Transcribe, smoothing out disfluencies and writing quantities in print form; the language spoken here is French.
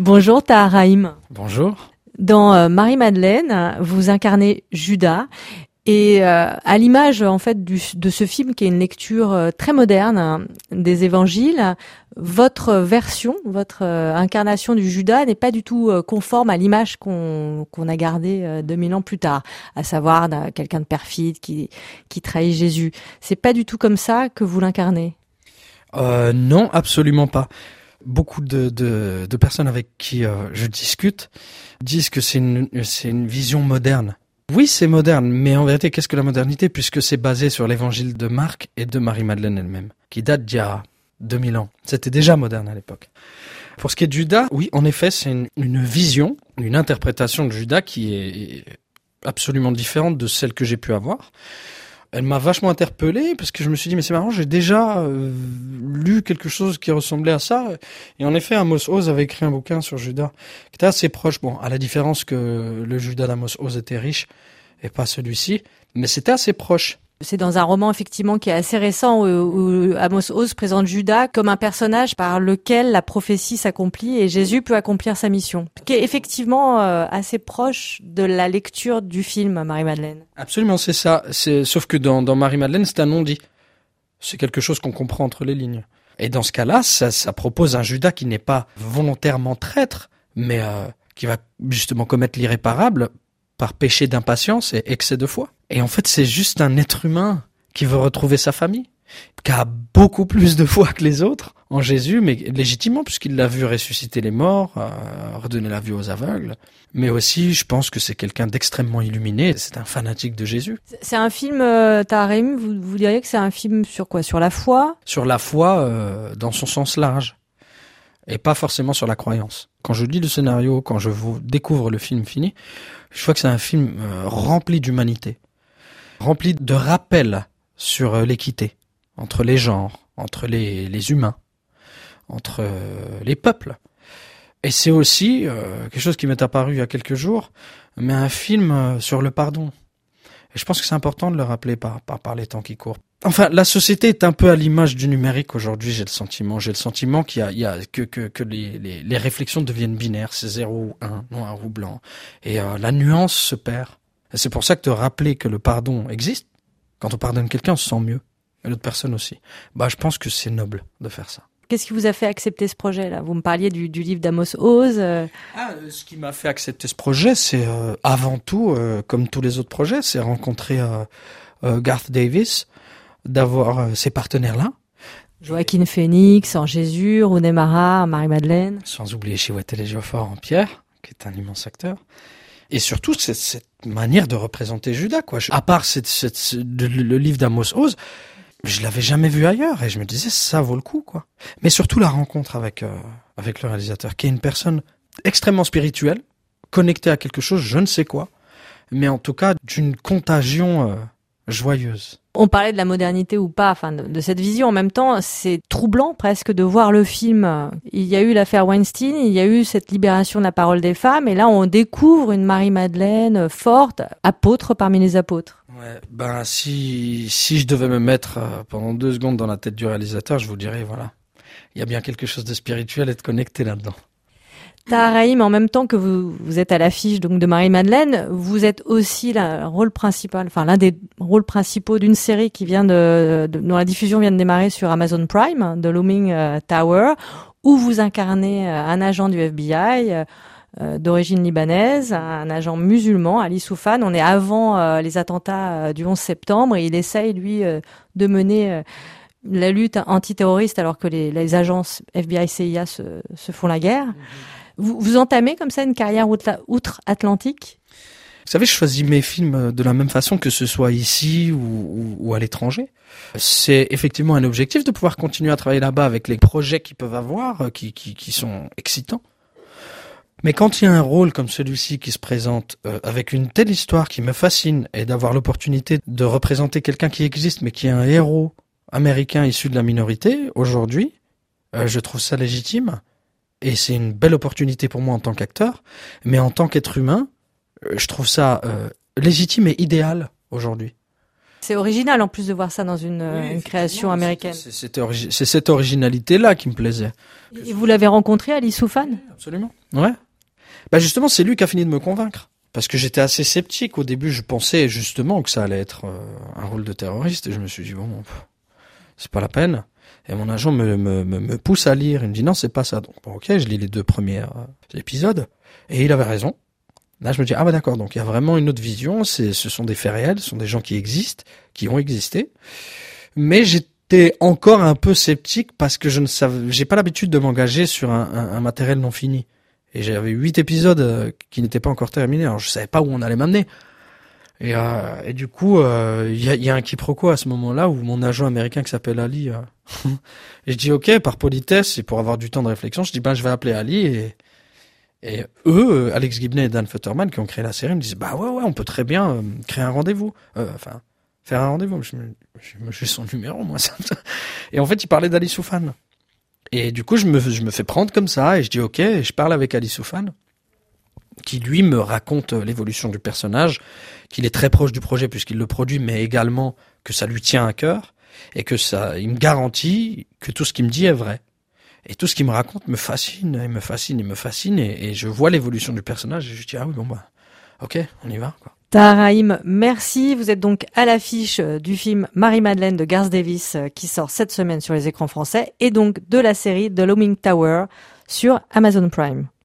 Bonjour Tahar Rahim. Bonjour. Dans Marie-Madeleine, vous incarnez Judas. Et à l'image en fait de ce film qui est une lecture très moderne des évangiles, votre version, votre incarnation du Judas n'est pas du tout conforme à l'image qu'on a gardée 2000 ans plus tard, à savoir quelqu'un de perfide qui trahit Jésus. C'est pas du tout comme ça que vous l'incarnez. Non, absolument pas. Beaucoup de personnes avec qui je discute disent que c'est une vision moderne. Oui, c'est moderne, mais en vérité, qu'est-ce que la modernité, puisque c'est basé sur l'évangile de Marc et de Marie-Madeleine elle-même, qui date d'il y a 2000 ans. C'était déjà moderne à l'époque. Pour ce qui est de Judas, oui, en effet, c'est une vision, une interprétation de Judas qui est absolument différente de celle que j'ai pu avoir. Elle m'a vachement interpellé parce que je me suis dit mais c'est marrant, j'ai déjà lu quelque chose qui ressemblait à ça. Et en effet, Amos Oz avait écrit un bouquin sur Judas qui était assez proche. Bon, à la différence que le Judas d'Amos Oz était riche et pas celui-ci, mais c'était assez proche. C'est dans un roman effectivement qui est assez récent où Amos Oz présente Judas comme un personnage par lequel la prophétie s'accomplit et Jésus peut accomplir sa mission, qui est effectivement assez proche de la lecture du film Marie-Madeleine. Absolument, c'est ça. Sauf que dans Marie-Madeleine, c'est un non-dit. C'est quelque chose qu'on comprend entre les lignes. Et dans ce cas-là, ça propose un Judas qui n'est pas volontairement traître, mais qui va justement commettre l'irréparable par péché d'impatience et excès de foi. Et en fait, c'est juste un être humain qui veut retrouver sa famille, qui a beaucoup plus de foi que les autres en Jésus, mais légitimement, puisqu'il l'a vu ressusciter les morts, redonner la vue aux aveugles. Mais aussi, je pense que c'est quelqu'un d'extrêmement illuminé, c'est un fanatique de Jésus. C'est un film, Tahar Rahim, vous diriez que c'est un film sur quoi? Sur la foi? Sur la foi dans son sens large, et pas forcément sur la croyance. Quand je lis le scénario, quand je découvre le film fini, je vois que c'est un film rempli d'humanité, rempli de rappels sur l'équité entre les genres, entre les humains, entre les peuples. Et c'est aussi quelque chose qui m'est apparu il y a quelques jours, mais un film sur le pardon. Et je pense que c'est important de le rappeler par les temps qui courent. Enfin, la société est un peu à l'image du numérique aujourd'hui, j'ai le sentiment. J'ai le sentiment qu'il y a que les réflexions deviennent binaires, c'est 0 ou 1, noir ou blanc. Et la nuance se perd. Et c'est pour ça que de rappeler que le pardon existe, quand on pardonne quelqu'un, on se sent mieux. Et l'autre personne aussi. Je pense que c'est noble de faire ça. Qu'est-ce qui vous a fait accepter ce projet-là? Vous me parliez du livre d'Amos Oz. Ce qui m'a fait accepter ce projet, c'est avant tout, comme tous les autres projets, c'est rencontrer Garth Davis, d'avoir ces partenaires-là. Joaquin Phoenix en Jésus, Rooney Mara, Marie-Madeleine. Sans oublier Chiwetel Ejiofor en Pierre, qui est un immense acteur. Et surtout, cette manière de représenter Judas, quoi. À part le livre d'Amos Oz, je l'avais jamais vu ailleurs et je me disais ça vaut le coup, quoi. Mais surtout la rencontre avec le réalisateur, qui est une personne extrêmement spirituelle, connectée à quelque chose, je ne sais quoi, mais en tout cas d'une contagion joyeuse. On parlait de la modernité ou pas, enfin de cette vision. En même temps, c'est troublant presque de voir le film. Il y a eu l'affaire Weinstein, il y a eu cette libération de la parole des femmes, et là on découvre une Marie-Madeleine forte, apôtre parmi les apôtres. Ouais, si je devais me mettre pendant 2 secondes dans la tête du réalisateur, je vous dirais voilà, il y a bien quelque chose de spirituel et de connecté là-dedans. Tahar Rahim, en même temps que vous êtes à l'affiche donc de Marie-Madeleine, vous êtes aussi l'un des rôles principaux d'une série qui vient dont la diffusion vient de démarrer sur Amazon Prime, The Looming Tower, où vous incarnez un agent du FBI d'origine libanaise, un agent musulman, Ali Soufan. On est avant les attentats du 11 septembre et il essaye, lui, de mener la lutte antiterroriste alors que les agences FBI, CIA se font la guerre. Vous entamez comme ça une carrière outre-Atlantique? Vous savez, je choisis mes films de la même façon que ce soit ici ou à l'étranger. C'est effectivement un objectif de pouvoir continuer à travailler là-bas avec les projets qu'ils peuvent avoir, qui sont excitants. Mais quand il y a un rôle comme celui-ci qui se présente avec une telle histoire qui me fascine et d'avoir l'opportunité de représenter quelqu'un qui existe mais qui est un héros américain issu de la minorité, aujourd'hui, je trouve ça légitime. Et c'est une belle opportunité pour moi en tant qu'acteur, mais en tant qu'être humain, je trouve ça légitime et idéal aujourd'hui. C'est original en plus de voir ça dans une création américaine. C'est cette originalité-là qui me plaisait. Et vous l'avez rencontré, Ali Soufan? Oui, absolument. Ouais. Bah justement, c'est lui qui a fini de me convaincre. Parce que j'étais assez sceptique. Au début, je pensais justement que ça allait être un rôle de terroriste. Et je me suis dit, bon, c'est pas la peine. Et mon agent me pousse à lire. Il me dit, non, c'est pas ça. Donc, bon, ok, je lis les 2 premiers épisodes. Et il avait raison. Là, je me dis, ah bah d'accord, donc il y a vraiment une autre vision, ce sont des faits réels, ce sont des gens qui existent, qui ont existé. Mais j'étais encore un peu sceptique parce que j'ai pas l'habitude de m'engager sur un matériel non fini. Et j'avais 8 épisodes qui n'étaient pas encore terminés, alors je savais pas où on allait m'amener. Et du coup, il y a un quiproquo à ce moment-là où mon agent américain qui s'appelle Ali, et je dis ok, par politesse et pour avoir du temps de réflexion, je dis je vais appeler Ali et eux, Alex Gibney et Dan Futterman, qui ont créé la série, me disent ouais, on peut très bien créer un rendez-vous, faire un rendez-vous. J'ai son numéro, moi. Ça. Et en fait, il parlait d'Ali Soufan. Et du coup, je me fais prendre comme ça, et je dis ok, et je parle avec Ali Soufan, qui lui me raconte l'évolution du personnage, qu'il est très proche du projet puisqu'il le produit, mais également que ça lui tient à cœur, et que il me garantit que tout ce qu'il me dit est vrai. Et tout ce qu'il me raconte me fascine, et je vois l'évolution du personnage, et je dis, ah oui, ok, on y va, quoi. Tahar Rahim, merci. Vous êtes donc à l'affiche du film Marie-Madeleine de Garth Davis qui sort cette semaine sur les écrans français, et donc de la série The Looming Tower sur Amazon Prime.